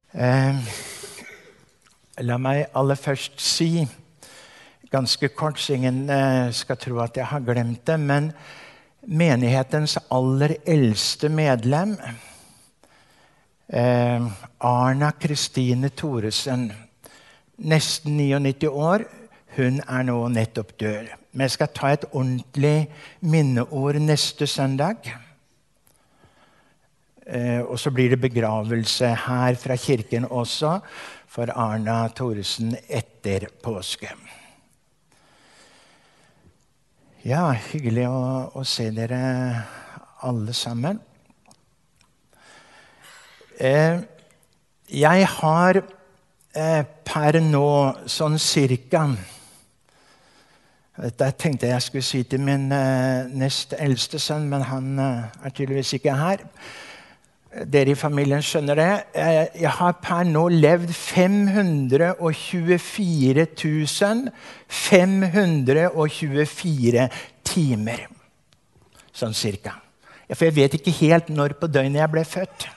La meg aller først si, ganske kort, så ingen skal tro at jeg har glemt det, men menighetens aller eldste medlem, Arna Kristine Thoresen, nesten 99 år, hun nå nettopp død. Men jeg skal ta et ordentlig minneord neste søndag. Og så blir det begravelse her fra kirken også for Arna Thoresen etter påske. Ja, hyggelig å se dere alle sammen. Jeg har per nå sånn cirka, dette tenkte jeg skulle si til min nest eldste sønn, men han tydeligvis ikke her. Dere i familien skjønner det. Jeg har per nå levd 524 524 timer. Sånn cirka. For jeg vet ikke helt når på døgnet jeg ble født.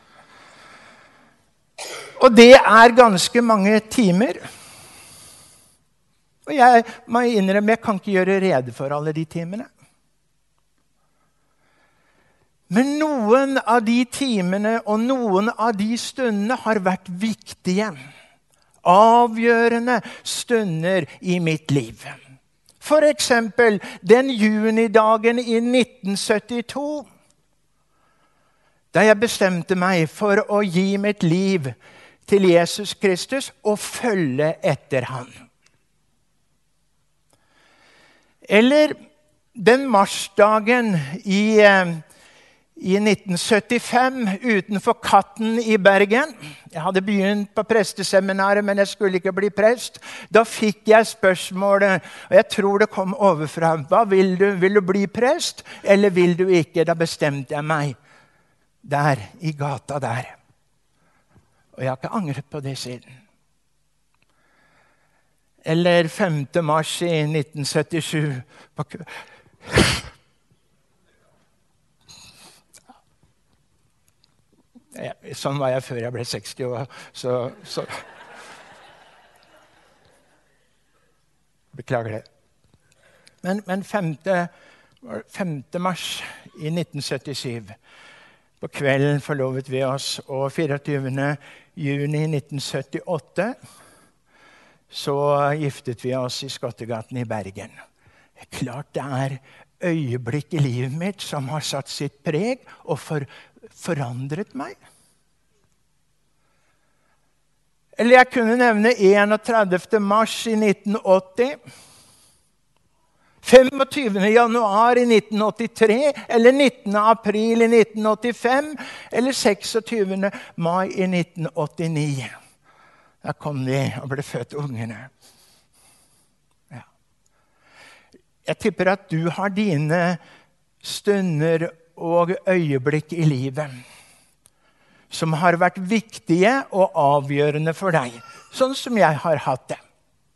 Og det ganske mange timer. Og jeg må innrømme, jeg kan ikke gjøre rede for alle de timene. Men noen av de timene og noen av de stundene har vært viktige, avgjørende stunder i mitt liv. For eksempel den junidagen i 1972, da jeg bestemte meg for å gi mitt liv til Jesus Kristus og følge etter han. Eller den marsdagen i 1975 utenfor Katten i Bergen. Jeg hadde begynt på presteseminaret, men jeg skulle ikke bli prest. Da fikk jeg spørsmålet, og jeg tror det kom overfra. Hva vil du? Vil du bli prest, eller vil du ikke? Da bestemte jeg meg. Der, i gata der. Og jeg har ikke angret på det siden. Eller 5. mars i 1977 Sånn var jeg før jeg ble 60 år. Så. Beklager det. Men 5. mars i 1977, på kvelden forlovet vi oss, og 24. juni 1978, så giftet vi oss i Skottegaten i Bergen. Klart det øyeblikk i livet mitt som har satt sitt preg og forandret meg. Eller jeg kunne nevne 31. mars i 1980, 25. januar i 1983, eller 19. april i 1985, eller 26. mai i 1989. Da kom de og ble født ungene. Ja. Jeg tipper at du har dine stunder og øyeblikk i livet som har vært viktige og avgjørende for deg, sånn som jeg har hatt det.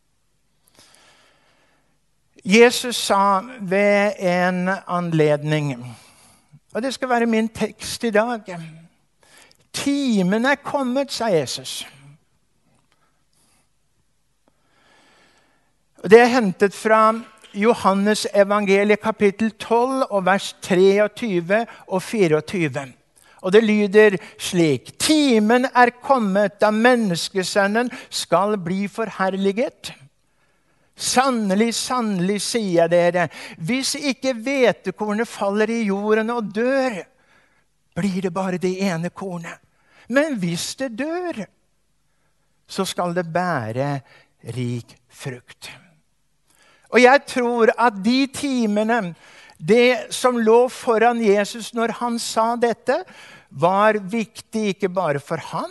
Jesus sa ved en anledning, og det skal være min tekst i dag, timen kommet, sa Jesus. Det hentet fra Johannes evangeliet kapittel 12 og vers 23 og 24. Og det lyder slik: timen kommet da menneskesønnen skal bli forherliget. Sannelig, sannelig, sier dere, hvis ikke hvetekornet faller i jorden og dør, blir det bare det ene kornet. Men hvis det dør, så skal det bære rik frukt. Og jeg tror at de timene, det som lå foran Jesus når han sa dette, var viktig ikke bare for han.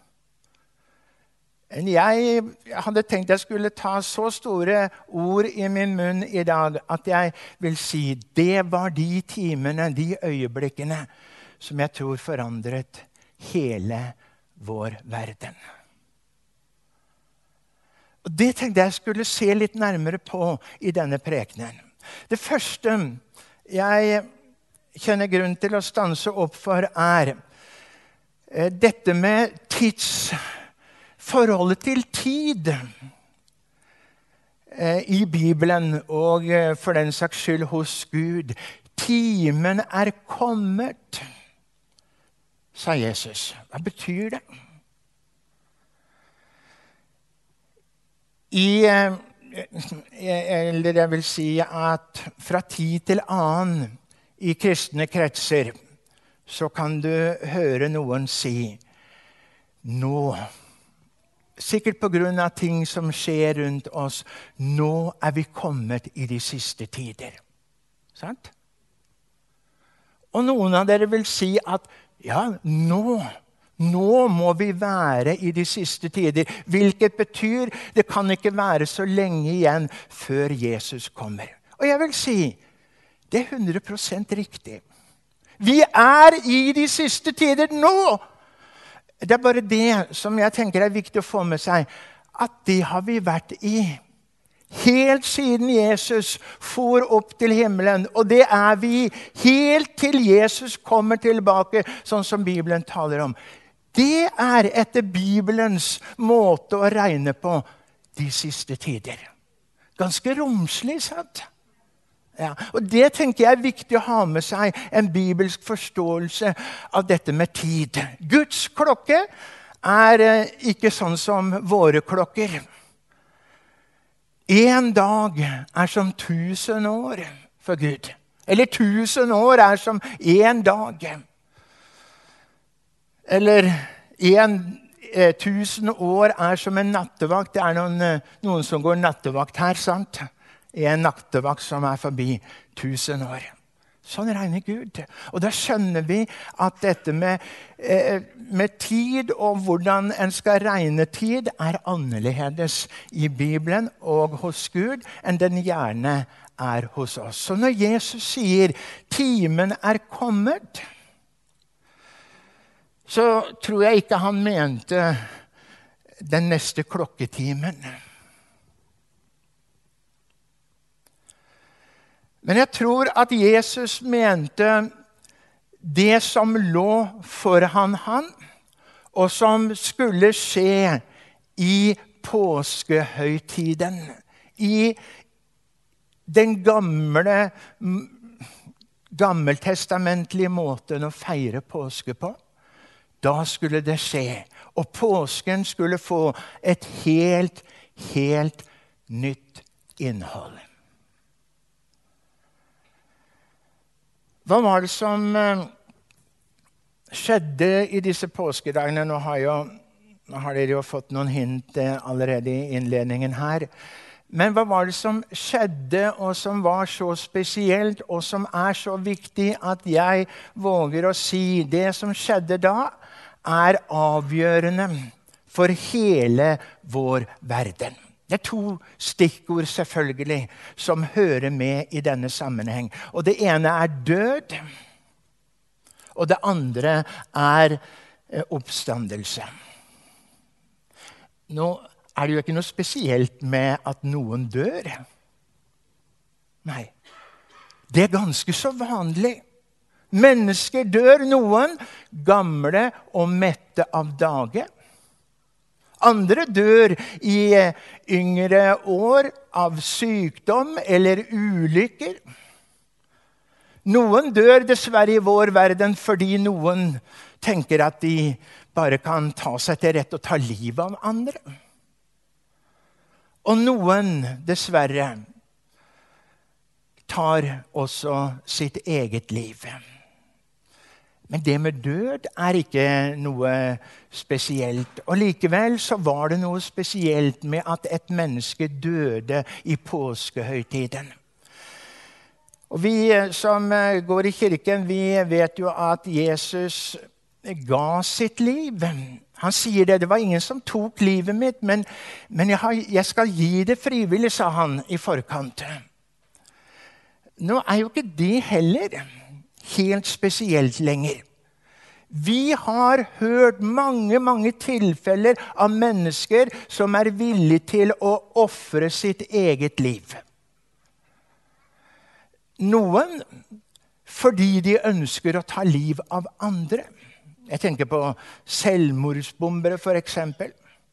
Jeg hadde tenkt jeg skulle ta så store ord i min munn i dag, at jeg vil si, det var de timene, de øyeblikkene, som jeg tror forandret hele vår verden. Og det tenkte jeg skulle se litt nærmere på i denne prekenen. Det første jeg kjenner grunn til å stanse opp for dette med forholdet til tid i Bibelen, og for den saks skyld hos Gud. Timen er kommet, sa Jesus. Hva betyr det? Eller jeg vil si at fra tid til annen i kristne kretser så kan du høre noen si nå, sikkert på grunn av ting som skjer rundt oss, nå er vi kommet i de siste tider. Sant? Og noen av dere vil si at ja, nå må vi være i de siste tider, hvilket betyr det kan ikke være så lenge igjen før Jesus kommer. Og jeg vil si, det er 100% riktig. Vi er i de siste tider nå. Det er bare det som jeg tenker er viktig å få med seg, at det har vi vært i helt siden Jesus for opp til himmelen, og det er vi helt til Jesus kommer tilbake, sånn som Bibelen taler om. Det er etter Bibelens måte å regne på de siste tider. Ganske romslig, sant? Ja, og det tenker jeg er viktig å ha med seg, en bibelsk forståelse av dette med tid. Guds klokke er ikke sånn som våre klokker. En dag er som 1000 år for Gud. Eller 1000 år er som en dag. Eller 1000 år er som en nattevakt. Det er noen som går nattevakt her, sant? En nattevakt som er forbi 1000 år. Sånn regner Gud. Og da skjønner vi at dette med tid og hvordan en skal regne tid er annerledes i Bibelen og hos Gud enn den gjerne er hos oss. Så når Jesus sier timen er kommet, så tror jeg ikke han mente den neste klokketimen. Men jeg tror at Jesus mente det som lå foran han, og som skulle skje i påskehøytiden, i den gammeltestamentlige måten å feire påske på. Da skulle det skje, og påsken skulle få et helt nytt innhold. Hva var det som skjedde i disse påskedagene? Nå har dere jo fått noen hint allerede i innledningen her. Men hva var det som skjedde, og som var så spesielt, og som er så viktig at jeg våger å si det som skjedde da, er avgjørende for hele vår verden. Det er 2 stikkord selvfølgelig som hører med i denne sammenheng. Og det ene er død, og det andre er oppstandelse. Nå er det jo ikke noe spesielt med at noen dør. Nei, det er ganske så vanlig. Mennesker dør, noen gamle og mette av dage. Andre dør i yngre år av sykdom eller ulykker. Noen dør dessverre i vår verden fordi noen tenker at de bare kan ta seg til rette og ta livet av andre. Og noen, dessverre, tar også sitt eget liv. Men det med død er ikke noe spesielt. Og likevel så var det noe spesielt med at et menneske døde i påskehøytiden. Og vi som går i kirken, vi vet jo at Jesus ga sitt liv. Han sier det var ingen som tok livet mitt, men jeg skal gi det frivillig, sa han i forkant. Nå er jo ikke det heller helt spesielt lenger. Vi har hørt mange tilfeller av mennesker som er villige til å offre sitt eget liv. Noen fordi de ønsker å ta liv av andre. Jeg tenker på selvmordsbombere for eksempel.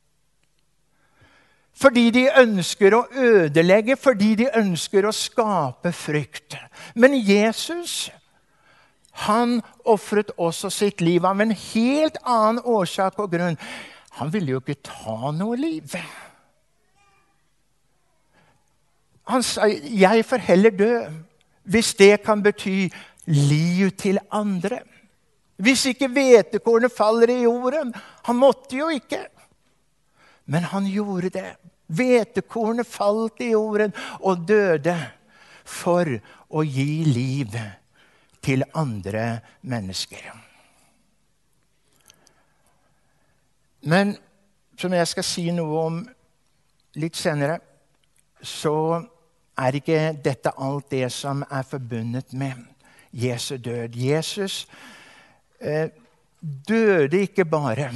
Fordi de ønsker å ødelegge, fordi de ønsker å skape frykt. Men Jesus, han offret også sitt liv av en helt annen årsak og grunn. Han ville jo ikke ta noe liv. Han sa, jeg får heller dø, hvis det kan bety liv til andre. Hvis ikke hvetekornet faller i jorden. Han måtte jo ikke. Men han gjorde det. Hvetekornet falt i jorden og døde for å gi liv til andre mennesker. Men som jeg skal si noe om litt senere, så er ikke dette alt det som er forbundet med Jesu død. Jesus døde ikke bare,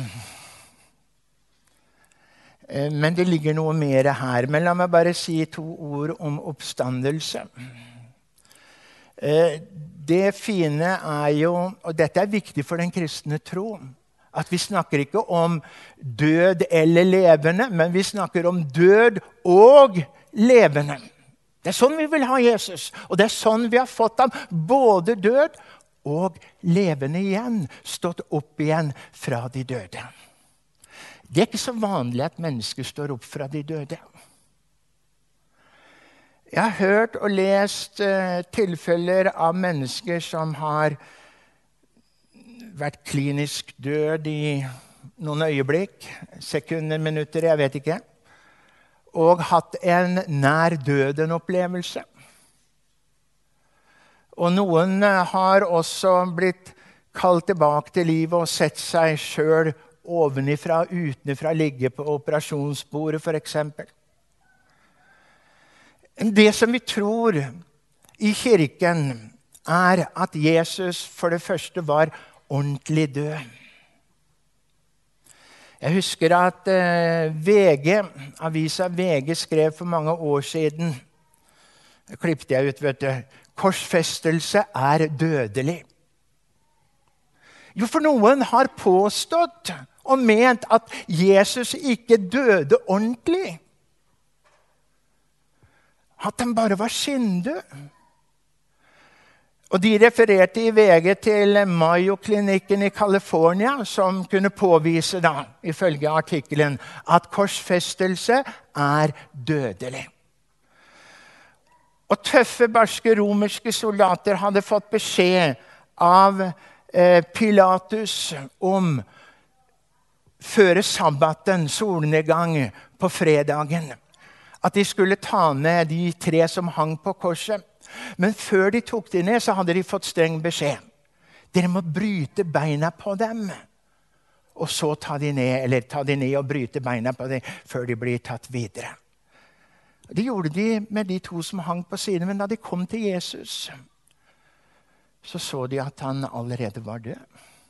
men det ligger noe mer her. Men la meg bare si 2 ord om oppstandelse. Det fine er jo, og dette er viktig for den kristne tro, at vi snakker ikke om død eller levende, men vi snakker om død og levende. Det er sånn vi vil ha Jesus, og det er sånn vi har fått ham, både død og levende igjen, stått opp igjen fra de døde. Det er ikke så vanlig at mennesker står opp fra de døde. Jeg har hørt og lest tilfeller av mennesker som har vært klinisk død i noen øyeblikk, sekunder, minutter, jeg vet ikke, og hatt en nær døden opplevelse. Og noen har også blitt kalt tilbake til livet og sett seg selv ovenifra, utenifra, ligge på operasjonsbordet for eksempel. Det som vi tror i kirken er at Jesus for det første var ordentlig død. Jeg husker at avisa VG skrev for mange år siden, det klippte jeg ut, vet du, korsfestelse er dødelig. Jo, for noen har påstått og ment at Jesus ikke døde ordentlig. At han bare var skinndød. Og de refererte i VG til Mayo-klinikken i California, som kunne påvise da, ifølge artikkelen, at korsfestelse er dødelig. Og tøffe, barske romerske soldater hadde fått beskjed av Pilatus om før sabbaten, solnedgang på fredagen, at de skulle ta ned de 3 som hang på korset. Men før de tok de ned, så hadde de fått streng beskjed. Dere må bryte beina på dem, og så ta de ned og bryte beina på dem før de blir tatt videre. Det gjorde de med de 2 som hang på siden, men da de kom til Jesus, så de at han allerede var død.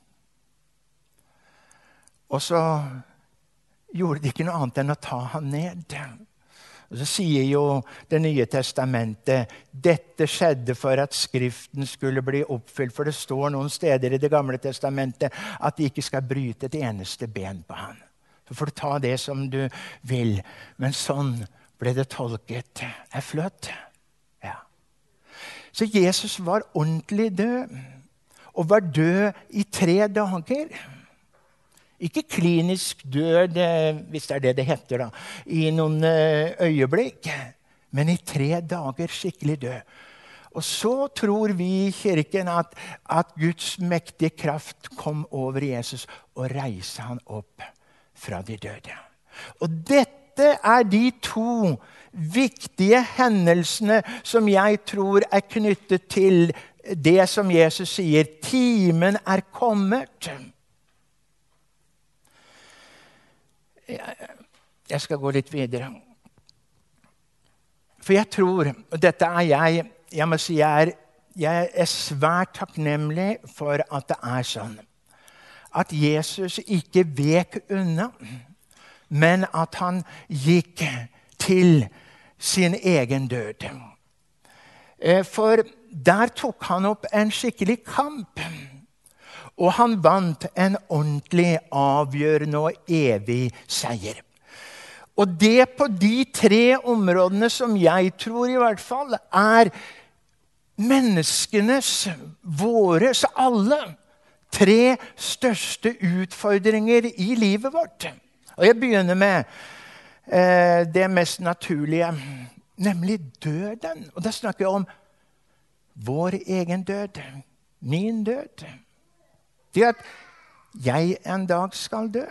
Og så gjorde de ikke noe annet enn å ta han ned. Og så sier jo Det nye testamentet, dette skjedde for at Skriften skulle bli oppfylt. For det står noen steder i Det gamle testamentet at de ikke skal bryte et eneste ben på han. Så får du ta det som du vil. Men sånn ble det tolket. Det er flott. Ja. Så Jesus var ordentlig død. Og var død i 3 dager. Ikke klinisk død, hvis det er det det heter da, i noen øyeblikk, men i 3 dager skikkelig død. Og så tror vi i kirken at Guds mektige kraft kom over Jesus og reiste han opp fra de døde. Og dette er de 2 viktige hendelsene som jeg tror er knyttet til det som Jesus sier, timen er kommet. Jeg skal gå litt videre. For jeg tror, og dette er jeg må si jeg er svært takknemlig for at det er sånn, at Jesus ikke vek unna, men at han gikk til sin egen død. For der tok han opp en skikkelig kamp. Og han vant en ordentlig, avgjørende og evig seier. Og det på de 3 områdene som jeg tror i hvert fall menneskenes, våres, alle 3 største utfordringer i livet vårt. Og jeg begynner med det mest naturlige, nemlig døden. Og da snakker jeg om vår egen død, min død. Det at jeg en dag skal dø.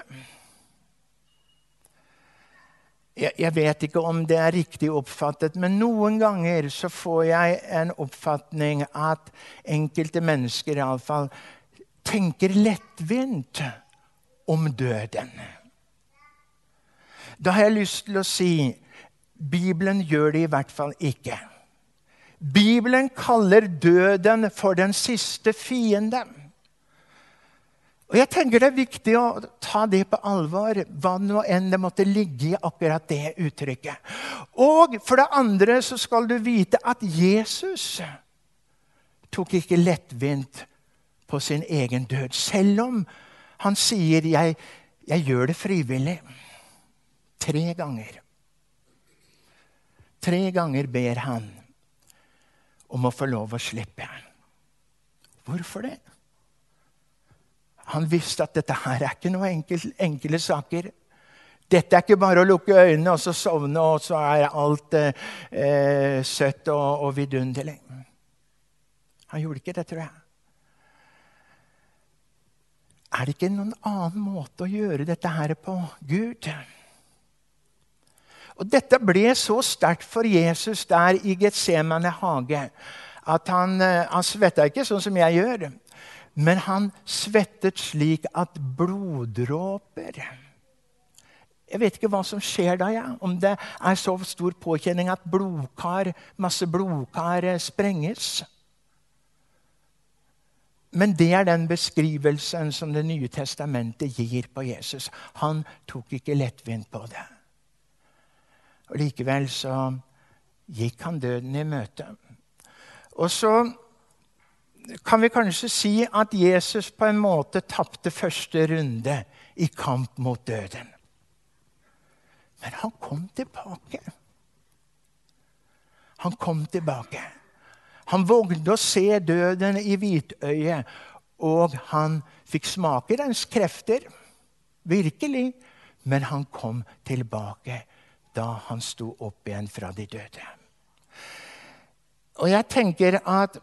Jeg vet ikke om det riktig oppfattet, men noen ganger så får jeg en oppfatning at enkelte mennesker i alle fall tenker lettvint om døden. Da har jeg lyst til å si, Bibelen gjør det i hvert fall ikke. Bibelen kaller døden for den siste fiende. Og jeg tenker det viktig å ta det på alvor, hva nå enn det måtte ligge i akkurat det uttrykket. Og for det andre så skal du vite at Jesus tok ikke lettvint på sin egen død, selv om han sier, jeg gjør det frivillig. 3 ganger. 3 ganger ber han om å få lov å slippe. Hvorfor det? Han visste at dette her ikke noe enkle saker. Dette ikke bare å lukke øynene og så sovne, og så alt søtt og vidunderlig. Han gjorde ikke det, tror jeg. Det ikke noen annen måte å gjøre dette her på, Gud? Og dette ble så sterkt for Jesus der i Getsemane hage, at han svettet ikke sånn som jeg gjør, men han svettet slik at bloddråper. Jeg vet ikke hva som skjer da, ja. Om det så stor påkjenning at masse blodkar sprenges. Men det den beskrivelsen som Det nye testamentet gir på Jesus. Han tok ikke lettvint på det. Og likevel så gikk han døden i møte. Og så kan vi kanskje si at Jesus på en måte tappte første runde i kamp mot døden. Men han kom tilbake. Han kom tilbake. Han vågde å se døden i hvitøyet, og han fikk smake dens krefter, virkelig. Men han kom tilbake da han sto opp igjen fra de døde. Og jeg tenker at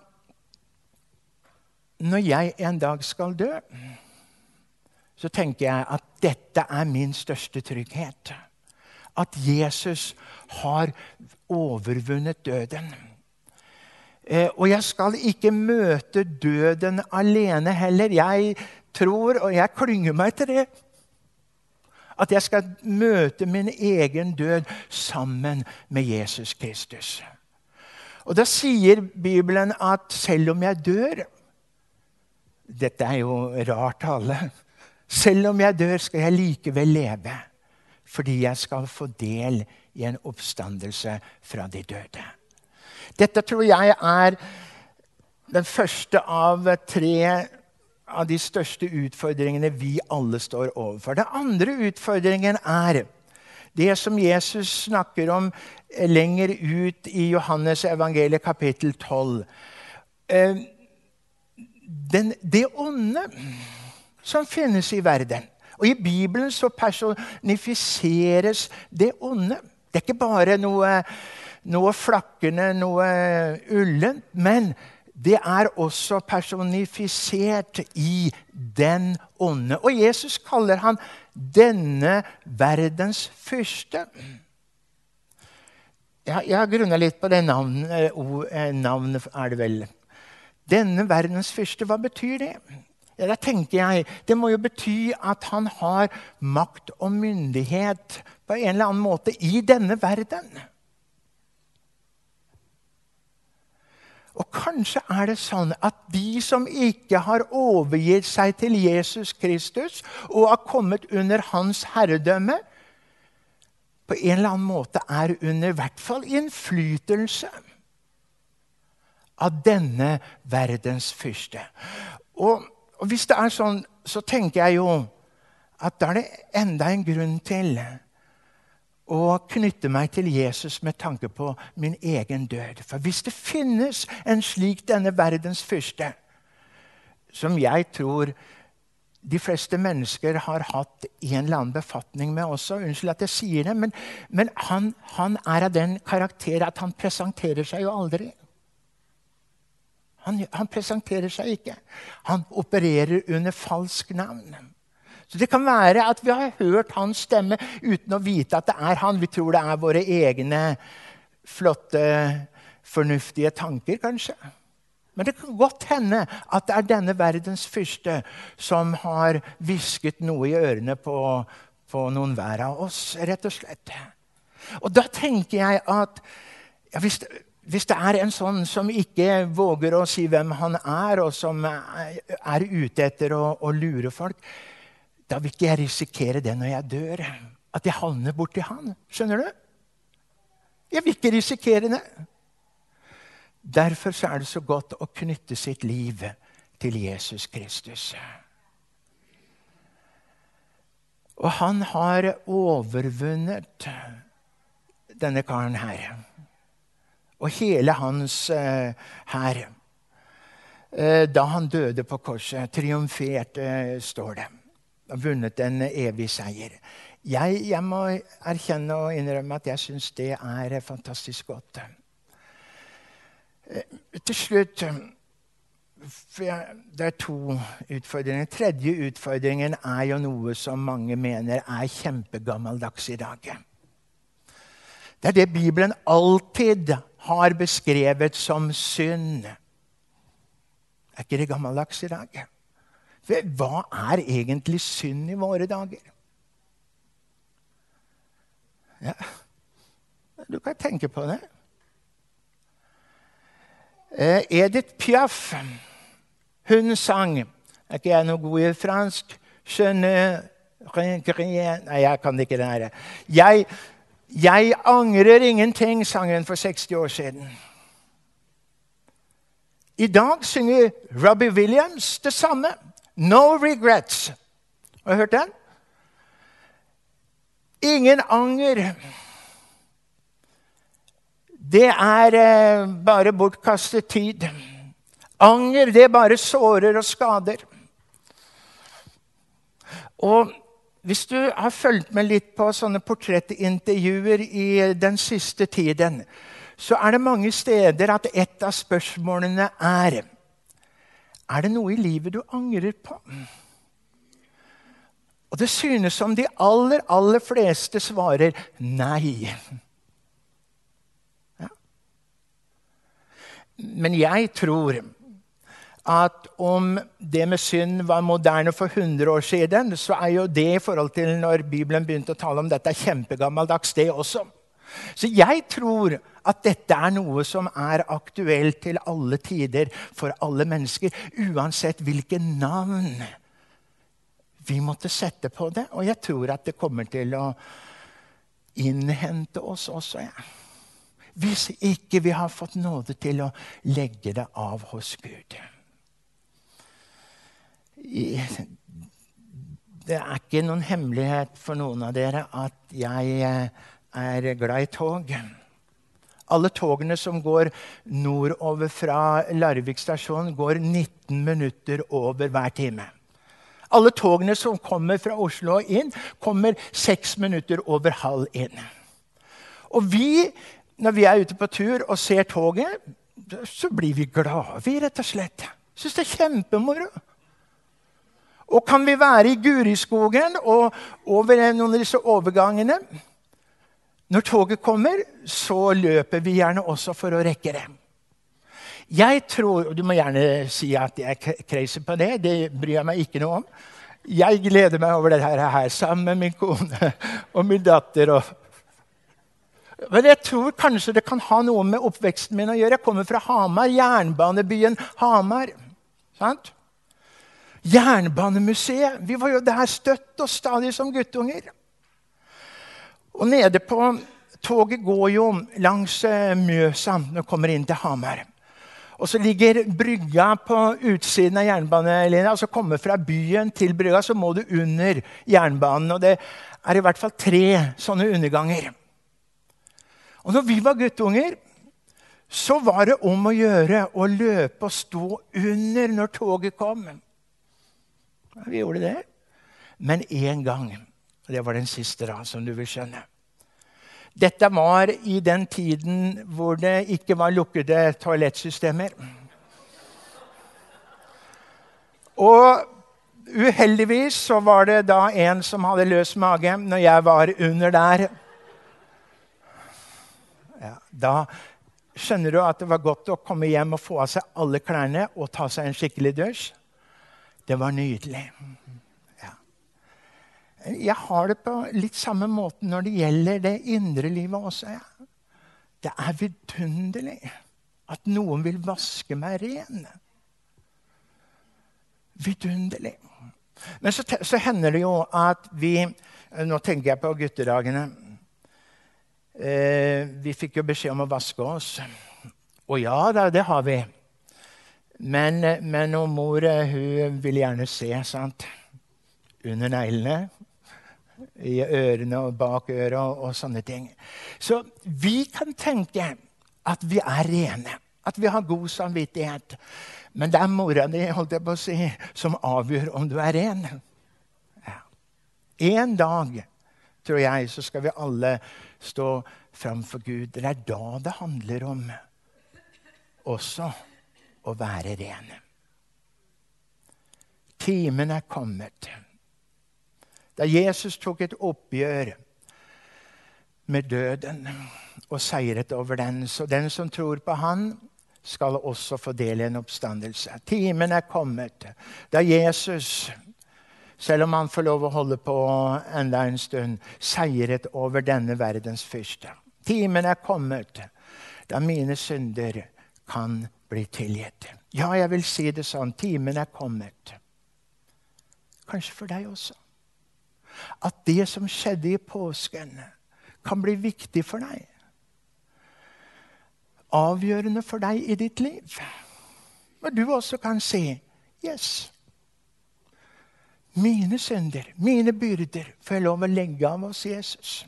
når jeg en dag skal dø, så tenker jeg at dette min største trygghet. At Jesus har overvunnet døden. Og jeg skal ikke møte døden alene heller. Jeg tror, og jeg klynger meg til det, at jeg skal møte min egen død sammen med Jesus Kristus. Og da sier Bibelen at selv om jeg dør, dette jo rart alle, selv om jeg dør skal jeg likevel leve, fordi jeg skal få del i en oppstandelse fra de døde. Dette tror jeg den første av 3 av de største utfordringene vi alle står overfor. Den andre utfordringen det som Jesus snakker om lenger ut i Johannes evangeliet kapittel 12. Det onde som finnes i verden. Og i Bibelen så personifiseres det onde. Det ikke bare noe flakkende, noe ullent, men det også personifisert i den onde. Og Jesus kaller han denne verdens fyrste. Jeg har grunnet litt på det navnet det vel. Denne verdens fyrste, hva betyr det? Ja, da tenker jeg, det må jo bety at han har makt og myndighet på en eller annen måte i denne verden. Og kanskje det sånn at de som ikke har overgitt seg til Jesus Kristus og har kommet under hans herredømme, på en eller annen måte under I hvert fall innflytelse av denne verdens fyrste. Og Og hvis det sånn, så tenker jeg jo at da det enda en grunn til å knytte meg til Jesus med tanke på min egen død. For hvis det finnes en slik denne verdens fyrste, som jeg tror de fleste mennesker har hatt en eller annen befatning med også, unnskyld at jeg sier det, men han av den karakter at han presenterer seg jo aldri. Han presenterer seg ikke. Han opererer under falsk navn. Så det kan være at vi har hørt hans stemme uten å vite at det han. Vi tror det våre egne flotte, fornuftige tanker, kanskje. Men det kan godt hende at det denne verdens fyrste som har visket noe i ørene på noen hver av oss, rett og slett. Og da tenker jeg at ja, hvis det en sånn som ikke våger å si hvem han og som ute etter å lure folk, da vil ikke jeg risikere det når jeg dør, at jeg havner borti han. Skjønner du? Jeg vil ikke risikere det. Derfor så det så godt å knytte sitt liv til Jesus Kristus. Og han har overvunnet denne karen her. Og hele hans her. Da han døde på korset, triumferte, står det. Har vunnet en evig seier. Jeg må erkjenne og innrømme at jeg synes det fantastisk godt. Til slutt, for det 2 utfordringer. Tredje utfordringen jo noe som mange mener kjempegammeldags i dag. Det det Bibelen alltid har beskrevet som synd. Ikke det gammeldags i dag? Hva egentlig synd i våre dager? Ja, du kan tenke på det. Edith Piaf, hun sang, ikke jeg noe god i fransk, nei, jeg kan ikke det her. Jeg angrer ingenting, sang hun for 60 år siden. I dag synger Robbie Williams det samme. No regrets. Har du hørt den? Ingen anger. Det bare bortkastet tid. Anger, det bare sårer og skader. Og hvis du har fulgt med litt på sånne portrettintervjuer i den siste tiden, så det mange steder at et av spørsmålene det noe i livet du angrer på? Og det synes som de aller fleste svarer nei. Ja. Men jeg tror at om det med synd var moderne for 100 år siden, så jo det i forhold til når Bibelen begynte å tale om dette kjempegammeldags det også. Så jeg tror at dette noe som aktuelt til alle tider for alle mennesker, uansett hvilken navn vi måtte sette på det. Og jeg tror at det kommer til å innhente oss også. Ja. Hvis ikke vi har fått nåde til å legge det av hos Gud. Det ikke noen hemmelighet for noen av dere at jeg glad i tog. Alle togene som går nordover fra Larvik stasjon går 19 minutter over hver time. Alle togene som kommer fra Oslo inn, kommer 6 minutter over halv inn. Og når vi ute på tur og ser toget, så blir vi glade, rett og slett. Synes det kjempemoro. Og kan vi være i Guriskogen og over noen av disse overgangene, når toget kommer, så løper vi gjerne også for å rekke det. Jeg tror, og du må gjerne si at jeg crazy på det bryr jeg meg ikke noe om. Jeg gleder meg over det her sammen med min kone og min datter. Men jeg tror kanskje det kan ha noe med oppveksten min å gjøre. Jeg kommer fra Hamar, jernbanebyen Hamar. Sant? Jernbanemuseet. Vi var jo der støtt og stadig som guttunger. Og nede på toget går jo langs Mjøsa når vi kommer inn til Hamar. Og så ligger brygga på utsiden av jernbanelinja. Altså komme fra byen til brygga, så må du under jernbanen. Og det er i hvert fall 3 sånne underganger. Og når vi var guttunger, så var det om å gjøre å løpe og stå under når toget kom. Ja, vi gjorde det. Men en gang, og det var den siste da, som du vil skjønne. Dette var i den tiden hvor det ikke var lukkede toalettsystemer. Og uheldigvis så var det da en som hadde løs mage når jeg var under der. Ja, da skjønner du at det var godt å komme hjem og få av seg alle klærne og ta seg en skikkelig dusj. Det var nydelig. Ja. Jeg har det på litt samme måte når det gjelder det indre livet også. Ja. Det er vidunderlig at noen vil vaske meg ren. Vidunderlig. Men så hender det jo at nå tenker jeg på guttedagene, vi fikk jo beskjed om å vaske oss. Og ja, det har vi. Men mor, hun vil gjerne se, sant? Under neglene, i ørene og bak øret og sånne ting. Så vi kan tenke at vi er rene, at vi har god samvittighet. Men det er mora di, holdt jeg på å si, som avgjør om du er ren. Ja. En dag, tror jeg, så skal vi alle stå framfor Gud. Det er da det handler om også å være rene. Timen er kommet. Da Jesus tok et oppgjør med døden og seiret over den, så den som tror på han, skal også få del i en oppstandelse. Timen er kommet. Da Jesus, selv om han får lov å holde på enda en stund, seiret over denne verdens fyrste. Timen er kommet. Da mine synder kan bli tilgitt. Ja, jeg vil si det sånn. Timen er kommet. Kanskje for deg også. At det som skjedde i påsken kan bli viktig for deg. Avgjørende for deg i ditt liv. Og du også kan si, yes, mine synder, mine byrder, får jeg lov å legge av hos Jesus.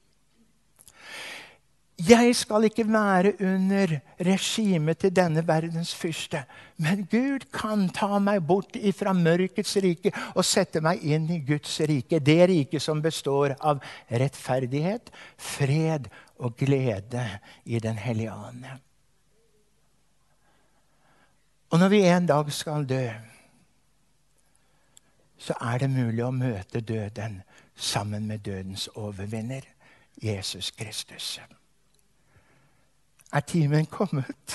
Jeg skal ikke være under regimet til denne verdens fyrste, men Gud kan ta meg bort fra mørkets rike og sette meg inn i Guds rike. Det rike som består av rettferdighet, fred og glede i den hellige ande. Og når vi en dag skal dø, så er det mulig å møte døden sammen med dødens overvinner, Jesus Kristus. Er timen kommet?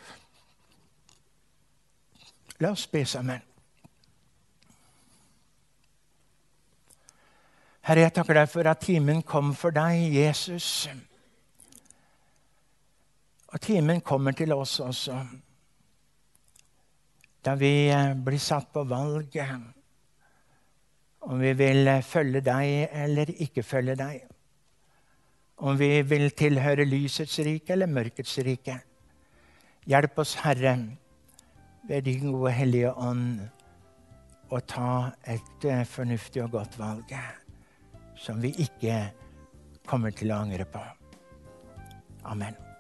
La oss be sammen. Herre, jeg takker deg for at timen kom for deg, Jesus. Og timen kommer til oss også. Da vi blir satt på valget, om vi vil følge deg eller ikke følge deg. Om vi vil tilhøre lysets rike eller mørkets rike. Hjelp oss, Herre, ved din gode hellige ånd, å ta et fornuftig og godt valg, som vi ikke kommer til å angre på. Amen.